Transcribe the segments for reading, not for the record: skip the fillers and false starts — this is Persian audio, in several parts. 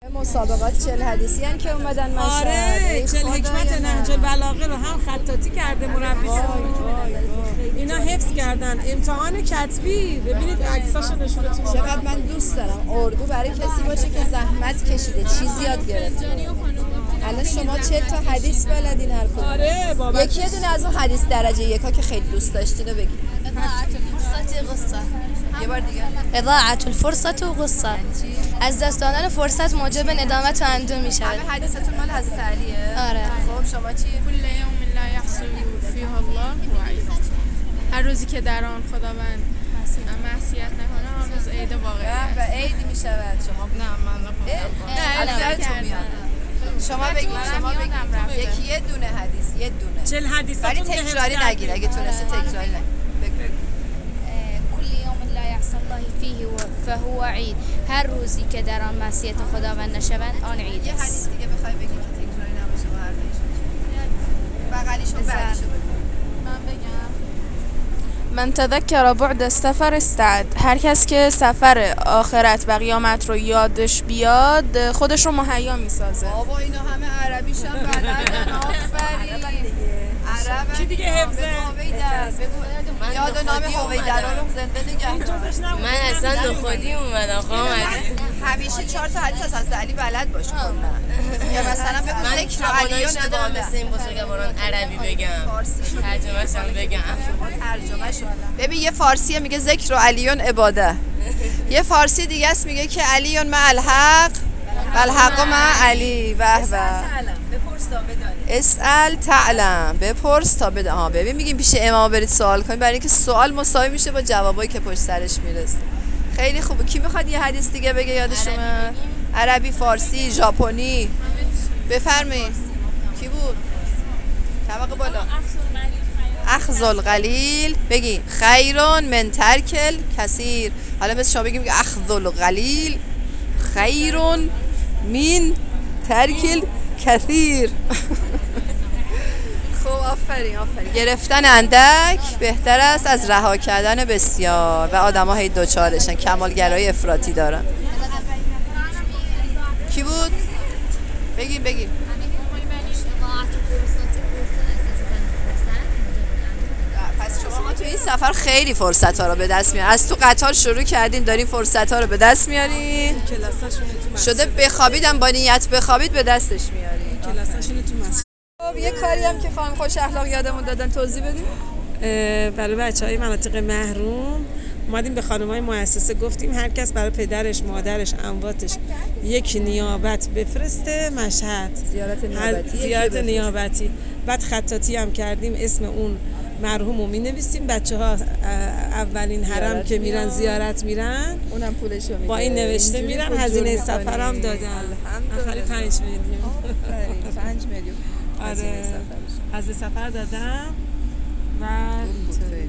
مسابقات 40 حدیثی هم که اومدن مشهد. آره 40 حکمت نهج من البلاغه رو هم خطاطی کرده مربیشون. اینا حفظ کردن امتحان کتبی. ببینید عکساشو نشونتون میدم. چقدر من دوست دارم اردو برای کسی باشه که زحمت کشیده چیزی یاد گرفته. الان شما 40 تا حدیث بلدین هر کدوم. آره بابا یکی یه دونه از اون حدیث درجه یکا که خیلی دوست داشتین رو بگید. یه بار دیگه. اضاعة الفرصة غصة. یعنی چی؟ از دست دادن فرصت موجب ندامت و اندوه می شود. همه حدیثتون مال حضرت علیه؟ آره. خب شما چی؟ کل یوم لا یحصل فیه الله وعید. هر روزی که در آن خداوند معصیت نکنه آن روز عید واقعی است. به عید می شود. شما بگید. نه من نخوندم. الان یادتون میاد. شما بگید. یکی یه دونه حدیث یه دونه. 40 ولی حدیثاتون که حفظ تکراری کردین. نگیر اگه تونستی تکراری نگیر. بگو. كل يوم لا يعصى الله فيه فهو عید. هر روزی که در آن معصیت خداوند نشوند آن عید یه حدیث است. دیگه بخوای بگی که تکراری نباشه و حرفش بغلیشو بعدیشو بگو. من بگم من تذکر بعد السفر استعد. هر کس که سفر آخرت و قیامت رو یادش بیاد خودش رو مهیا میسازه. بابا اینا همه عربیش هم بلدن. آفرین عربن. کی دیگه اینا. حفظه؟ بگو هویدا بگو یاد و نام هویدا رو زنده نگه دار. من اصلا نخودی اومدم خواهم همیشه 4 تا حدیث از حضرت علی بلد باش کلا. یا مثلا بگو من ذکر توانایی علیون ندارم عباده. مثل این بزرگواران عربی بگم فارسیشو ترجمه‌شم بگم. ترجمهشو ببین یه فارسیه میگه ذکر علیون عباده. یه فارسی دیگه است میگه که علیون مع الحق و الحق مع علی. به به. بپرس تا بدانی. اسال تعلم. بپرس تا بدانی. ها ببین میگیم پیش امام برید سوال کنید برای اینکه سوال مساوی میشه با جوابایی که پشت سرش میرسه. خیلی خوبه. کی میخواد یه حدیث دیگه بگه یادش اومد؟ عربی، فارسی، ژاپنی. بفرمایید. کی بود؟ طبق بالا. اخذ القلیل. بگی خیرون من ترکل کثیر. حالا مثل شما بگیم اخذ القلیل خیرون من ترکل کثیر. خب آفرین گرفتن اندک بهتر است از رها کردن بسیار و آدم‌ها هی دوچارشن کمالگرایی افراطی دارن. کی بود؟ بگیم پس شما تو این سفر خیلی فرصت ها رو به دست میارین. از تو قطار شروع کردین دارین فرصت ها رو به دست میارین. کلاساشون تو مسجد. شده بخوابیدم با نیت بخوابید به دستش میارین. کلاساشون تو مسجد. خب یه کاری هم که خانم خوش اخلاق یادمون دادن توضیح بدین. برای بچهای مناطق محروم اومدیم به خانم‌های مؤسسه گفتیم هر کس برای پدرش، مادرش، امواتش یک نیابت بفرسته مشهد. زیارت نیابتی. بعد خطاطی هم کردیم اسم اون مرحوم رو می‌نویسیم. بچه‌ها اولین حرم که میرن زیارت میرن اونم پولشو میده. با این نوشته میرن. هزینه سفرم دادن. آخری 5 میلیون. آفرین 5 میلیون هزینه سفرش. هزینه سفر دادم و اینطوری.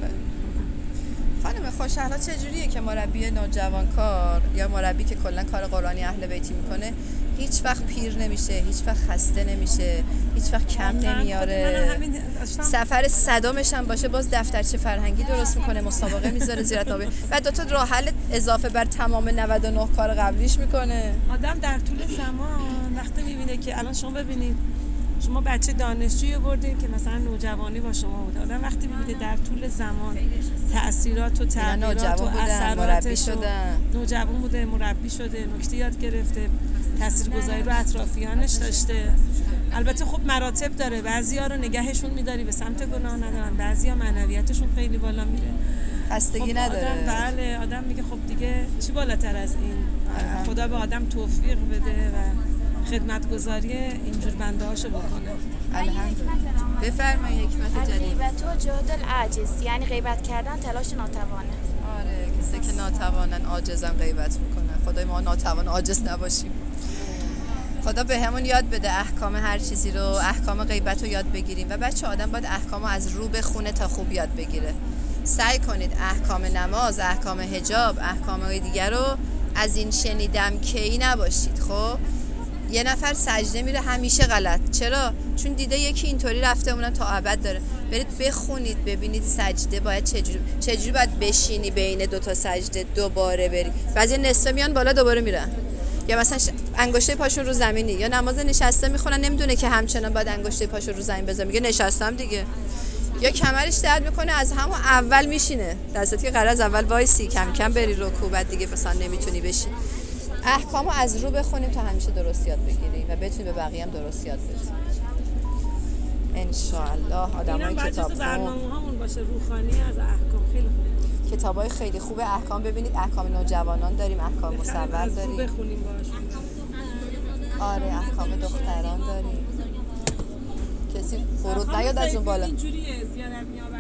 خانم خوشحالا چجوریه که مربی نوجوانکار یا مربی که کلا کار قرآنی اهل بیتی میکنه هیچ وقت پیر نمیشه، هیچ وقت خسته نمیشه، هیچ وقت کم نمیاره. سفر صدامش هم باشه باز دفترچه فرهنگی درست میکنه، مسابقه میذاره زیارتنامه و دو تا راه حل اضافه بر تمام 99 کار قبلیش میکنه. آدم در طول زمان وقتی میبینه که الان شما ببینید شما بچه دانشجویی بردین که مثلا نوجوانی با شما بود. آدم وقتی میبینه در طول زمان تأثیرات و تغییرات و اثراتش نوجوان بوده مربی شده نکته یاد گرفته تاثیرگذاری رو اطرافیانش داشته. البته خب مراتب داره. بعضیا رو نگهشون میداری به سمت گناه ندارن، بعضیا معنویتشون خیلی بالا میره خستگی خب نداره. بله آدم میگه خب دیگه چی بالاتر از این. خدا به آدم توفیق بده و خدمتگزاری اینجور بنده هاشو بکنه. الحمدلله. بفرمایید حکمت جدید. الغیبت جهد العاجز. یعنی غیبت کردن تلاش ناتوانه. آره کسی که ناتوانن عاجزن غیبت میکنن. خدای ما ناتوان عاجز نباشیم. خدا به همون یاد بده احکام هر چیزی رو، احکام غیبت رو یاد بگیریم و بچه آدم باید احکام رو از رو بخونه تا خوب یاد بگیره. سعی کنید احکام نماز، احکام حجاب، احکام دیگر رو از این شنیدم کی نباشید. خب یه نفر سجده میره همیشه غلط. چرا؟ چون دیده یکی اینطوری رفته اونم تا ابد داره. برید بخونید ببینید سجده باید چجوری باید بشینی بین دو تا سجده دوباره بری. بعضی نصفه میان بالا دوباره میرن. یا مثلا انگشته پاشون رو زمینی، یا نماز نشسته میخونن نمیدونه که همچنان باید انگشته پاشو رو زمین بذاره، میگه نشستم دیگه. یا کمرش درد میکنه از همون اول میشینه، در صورتی که قرار از اول وایسی کم کم بری رکوع، بعد دیگه مثلا نمیتونی بشی. احکامو از رو بخونیم تا همیشه درست یاد بگیریم و بتونیم به بقیه هم درست یاد بدیم ان شاء الله. آدمای کتاب خون، برنامه‌هامون باشه روخانی از احکام خیلی خوبه. کتابای خیلی خوبه احکام ببینید، احکام نوجوانان داریم، احکام مصور داریم، بخونیم باشون. آره احکام دختران داریم. کسی فرود نیاد از اون بالا. اینجوریه زیارت